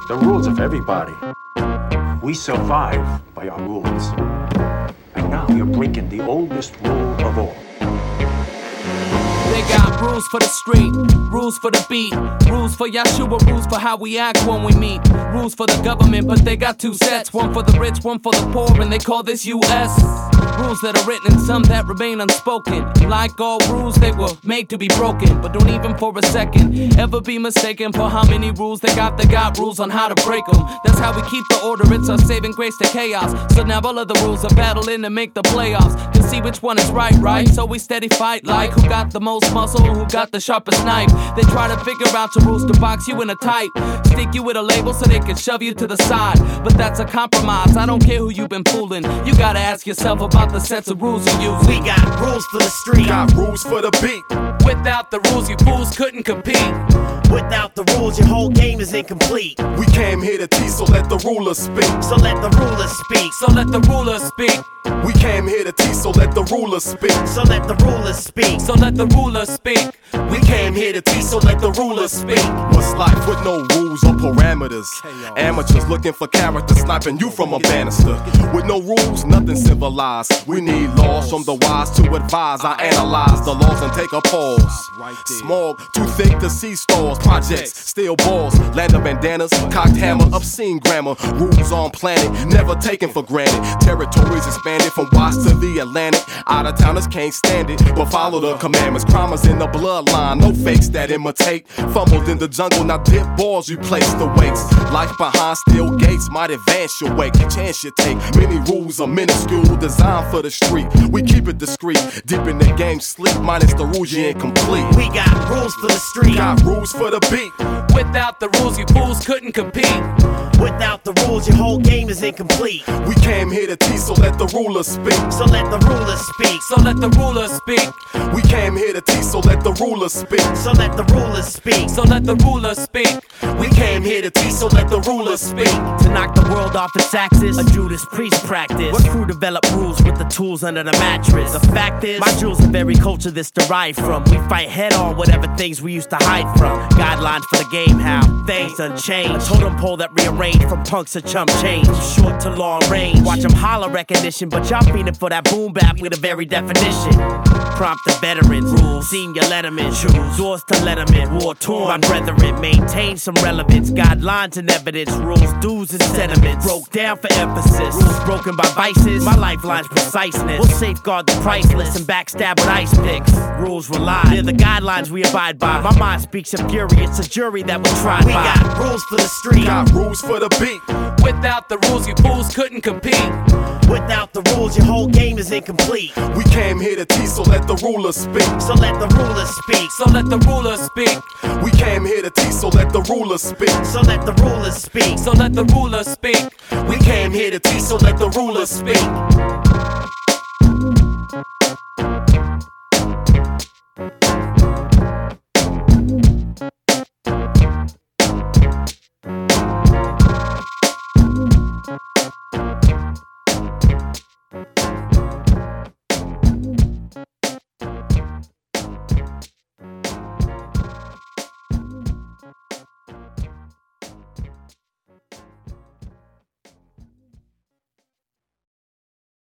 the rules of everybody. We survive by our rules. And now you're breaking the oldest rule of all. They got rules for the street, rules for the beat, rules for Yahshua, rules for how we act when we meet, rules for the government, but they got two sets, one for the rich, one for the poor, and they call this US. Rules that are written and some that remain unspoken. Like all rules, they were made to be broken, but don't even for a second ever be mistaken for how many rules they got. They got rules on how to break them. That's how we keep the order, it's our saving grace to chaos. So now all of the rules are battling to make the playoffs, to see which one is right? So we steady fight like who got the most muscle, who got the sharpest knife. They try to figure out the rules to box you in a type, stick you with a label so they can shove you to the side. But that's a compromise, I don't care who you've been fooling. You gotta ask yourself about the sets of rules you use. We got rules for the street, got rules for the beat. Without the rules, you fools couldn't compete. Without the rules, your whole game is incomplete. We came here to teach, so let the rulers speak. So let the rulers speak. So let the rulers speak. We came here to teach, so let the rulers speak. So let the rulers speak. So let the rulers speak. We came here to teach, so let the rulers speak. What's life with no rules or parameters? Amateurs looking for character, sniping you from a banister. With no rules, nothing civilized. We need laws from the wise to advise. I analyze the laws and take a pause. Smog, too thick to see stars. Projects, steel balls, land of bandanas, cocked hammer, obscene grammar. Rules on planet, never taken for granted. Territories expanded from Watts to the Atlantic. Out of towners can't stand it, but follow the commandments. Crime is in the bloodline, no fakes that imitate. Fumbled in the jungle, now dip balls, replace the weights. Life behind steel gates might advance your wake. Chance you take, many rules are minuscule, designed for the street. We keep it discreet, deep in the game, sleep minus the rules, you ain't complete. We got rules for the street, got rules for the beat. Without the rules, you fools couldn't compete. Without the rules, your whole game is incomplete. We came here to teach, so let the rulers speak. So let the rulers speak. So let the rulers speak. We came here to teach, so let the rulers speak. So let the rulers speak. So let the rulers speak. We came here to teach, so let the rulers speak. To knock the world off its axis, a Judas Priest practice. What crew develop rules with the tools under the mattress? The fact is, my jewels are very culture this derived from. We fight head on whatever things we used to hide from. Guidelines for the game, how things unchanged. A totem pole that rearranged from punks to chump change. From short to long range. Watch them holler recognition, but y'all feeding for that boom bap with a very definition. Prompt the veterans, rules, senior letterman, choose doors to let them in. War torn, my brethren, maintain some relevance. Guidelines and evidence, rules, dues and sentiments. Broke down for emphasis, rules broken by vices. My lifeline's preciseness. We'll safeguard the priceless and backstab with ice picks. Rules rely, they're the guidelines we abide by. My mind speaks of fury, it's a jury that was tried by. We got rules for the street, got rules for the beat. Without the rules, you fools couldn't compete. Without the rules, your whole game is incomplete. We came here to teach, so let the rulers speak. So let the rulers speak. So let the rulers speak. We came here to teach, so let the rulers speak. So let the rulers speak. So let the rulers speak. We came here to teach, so let the rulers speak.